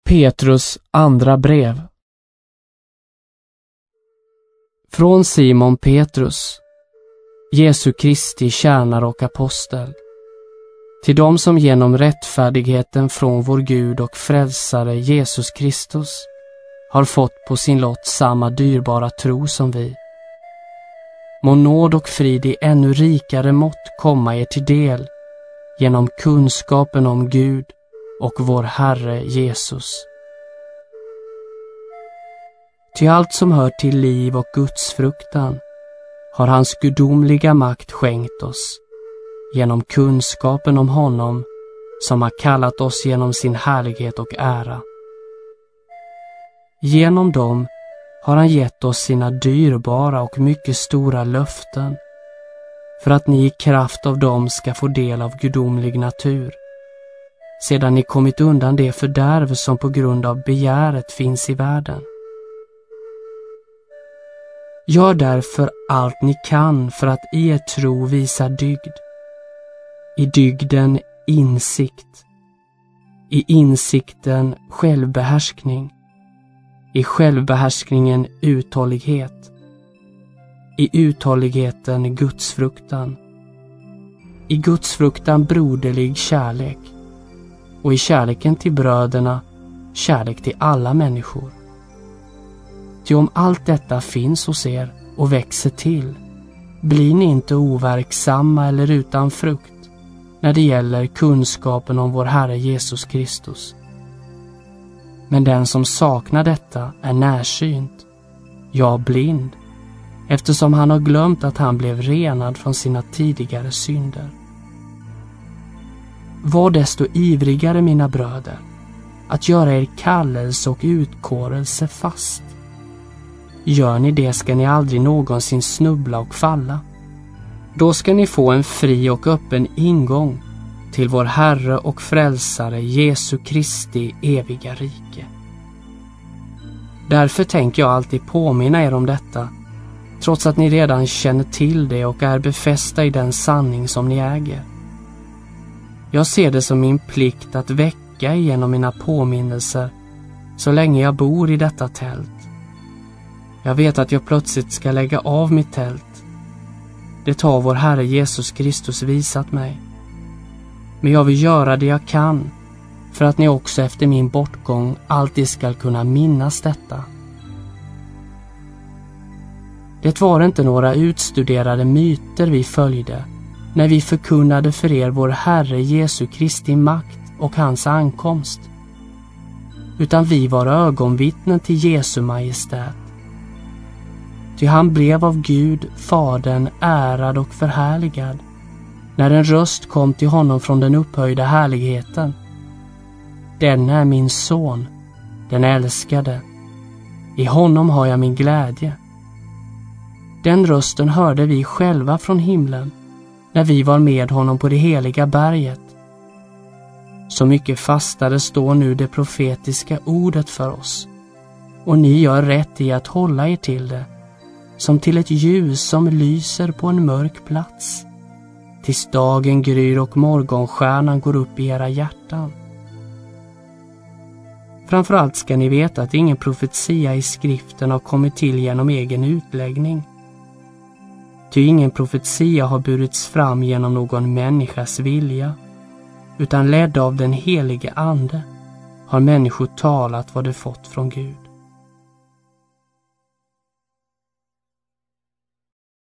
Petrus andra brev. Från Simon Petrus, Jesu Kristi tjänare och apostel, till dem som genom rättfärdigheten från vår Gud och frälsare Jesus Kristus har fått på sin lott samma dyrbara tro som vi. Må nåd och frid i ännu rikare mått komma er till del genom kunskapen om Gud och vår Herre Jesus. Ty allt som hör till liv och gudsfruktan har hans gudomliga makt skänkt oss genom kunskapen om honom som har kallat oss genom sin härlighet och ära. Genom dem har han gett oss sina dyrbara och mycket stora löften för att ni i kraft av dem ska få del av gudomlig natur, sedan ni kommit undan det fördärv som på grund av begäret finns i världen. Gör därför allt ni kan för att i er tro visa dygd. I dygden insikt. I insikten självbehärskning. I självbehärskningen uthållighet. I uthålligheten gudsfruktan. I gudsfruktan broderlig kärlek. Och i kärleken till bröderna kärlek till alla människor. Ty om allt detta finns hos er och växer till, blir ni inte overksamma eller utan frukt när det gäller kunskapen om vår Herre Jesus Kristus. Men den som saknar detta är närsynt, ja blind, eftersom han har glömt att han blev renad från sina tidigare synder. Var desto ivrigare, mina bröder, att göra er kallelse och utkårelse fast. Gör ni det ska ni aldrig någonsin snubbla och falla. Då ska ni få en fri och öppen ingång till vår Herre och frälsare Jesu Kristi eviga rike. Därför tänker jag alltid påminna er om detta, trots att ni redan känner till det och är befästa i den sanning som ni äger. Jag ser det som min plikt att väcka genom mina påminnelser så länge jag bor i detta tält. Jag vet att jag plötsligt ska lägga av mitt tält. Det har vår Herre Jesus Kristus visat mig. Men jag vill göra det jag kan för att ni också efter min bortgång alltid ska kunna minnas detta. Det var inte några utstuderade myter vi följde när vi förkunnade för er vår Herre Jesu Kristi makt och hans ankomst. Utan vi var ögonvittnen till Jesu majestät. Ty han blev av Gud, Fadern, ärad och förhärligad, när en röst kom till honom från den upphöjda härligheten. Den är min son, den älskade. I honom har jag min glädje. Den rösten hörde vi själva från himlen, när vi var med honom på det heliga berget. Så mycket fastare står nu det profetiska ordet för oss, och ni gör rätt i att hålla er till det, som till ett ljus som lyser på en mörk plats, tills dagen gryr och morgonstjärnan går upp i era hjärtan. Framförallt ska ni veta att ingen profetia i skriften har kommit till genom egen utläggning. Ty ingen profetia har burits fram genom någon människas vilja, utan ledda av den helige Ande har människor talat vad de fått från Gud.